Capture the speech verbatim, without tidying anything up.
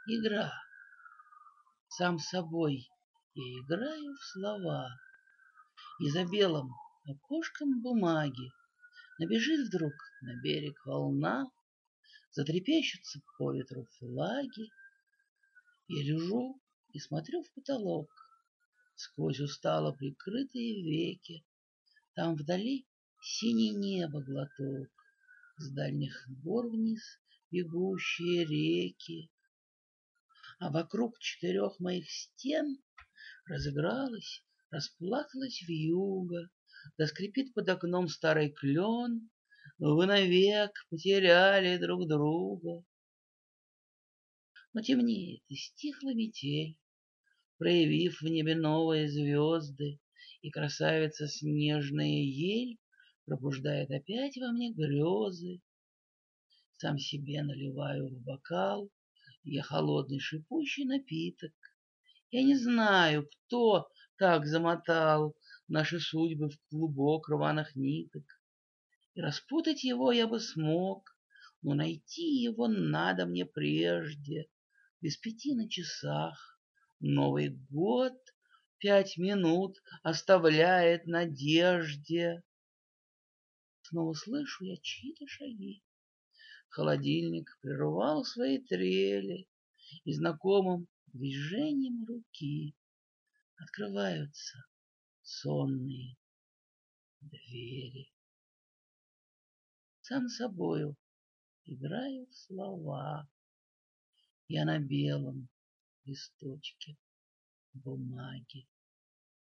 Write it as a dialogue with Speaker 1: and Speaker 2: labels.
Speaker 1: Игра. Сам собой я играю в слова. И за белым окошком бумаги набежит вдруг на берег волна, затрепещутся по ветру флаги. Я лежу и смотрю в потолок сквозь устало прикрытые веки. Там вдали синее небо глоток, с дальних гор вниз бегущие реки. А вокруг четырех моих стен разыгралась, расплакалась вьюга, да скрипит под окном старый клен. Вы навек потеряли друг друга. Но темнеет и стихла метель, проявив в небе новые звезды, и красавица снежная ель пробуждает опять во мне грезы. Сам себе наливаю в бокал я холодный шипучий напиток. Я не знаю, кто так замотал наши судьбы в клубок рваных ниток. И распутать его я бы смог, но найти его надо мне прежде. Без пяти на часах Новый год пять минут оставляет надежде. Снова слышу я чьи-то шаги. Холодильник прервал свои трели, и знакомым движением руки открываются сонные двери. Сам собою играю в слова. Я на белом листочке бумаги.